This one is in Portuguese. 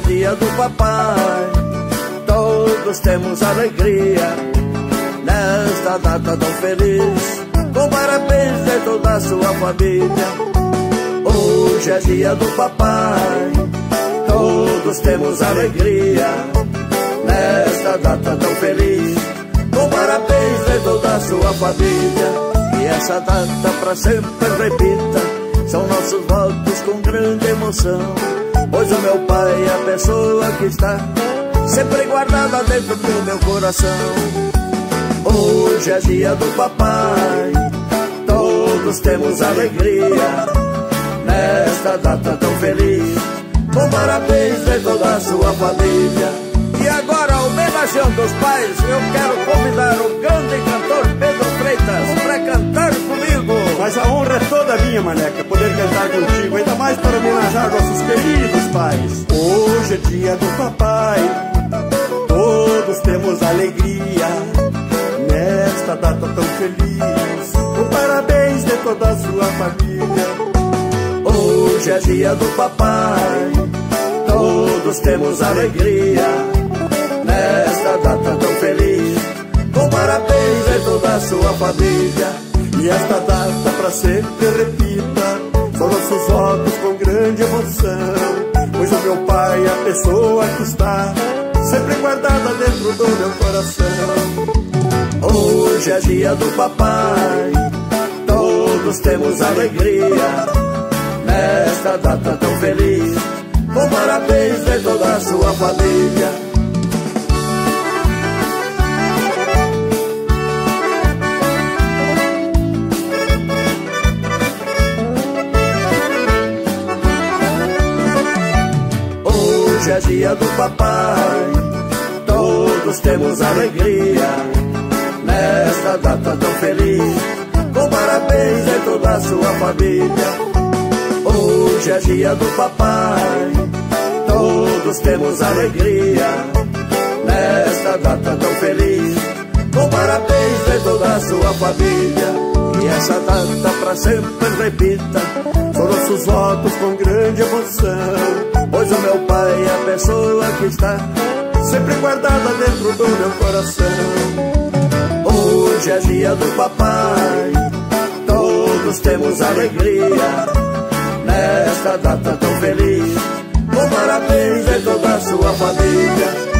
dia do papai, todos temos alegria nesta data tão feliz. Com parabéns de toda a sua família. Hoje é dia do papai, todos temos alegria nesta data tão feliz. Com parabéns de toda a sua família. E essa data pra sempre repita, são nossos votos com grande emoção, pois o meu pai é a pessoa que está sempre guardada dentro do meu coração. Hoje é dia do papai, todos temos alegria nesta data tão feliz. Com parabéns de toda a sua família. E agora, homenageando os pais, eu quero convidar o grande cantor Pedro Freitas para cantar comigo. Mas a honra é toda minha, maneca, poder cantar contigo, ainda mais para homenagear nossos queridos pais. Hoje é dia do papai, todos temos alegria nesta data tão feliz. Com parabéns de toda a sua família. Hoje é dia do papai, todos temos alegria nesta data tão feliz. Com parabéns de toda a sua família. E esta data pra sempre repita, são nossos votos com grande emoção, pois o meu pai é a pessoa que está sempre guardada dentro do meu coração. Hoje é dia do papai, todos temos alegria nesta data tão feliz. Com parabéns de toda a sua família. Hoje é dia do papai, todos temos alegria nesta data tão feliz. Com parabéns de toda a sua família. Hoje é dia do papai, todos temos alegria nesta data tão feliz. Com parabéns de toda a sua família. E essa data pra sempre repita, são nossos votos com grande emoção, pois o meu pai é a pessoa que está sempre guardada dentro do meu coração. Hoje é dia do papai, todos temos alegria nesta data tão feliz. Com parabéns de toda a sua família.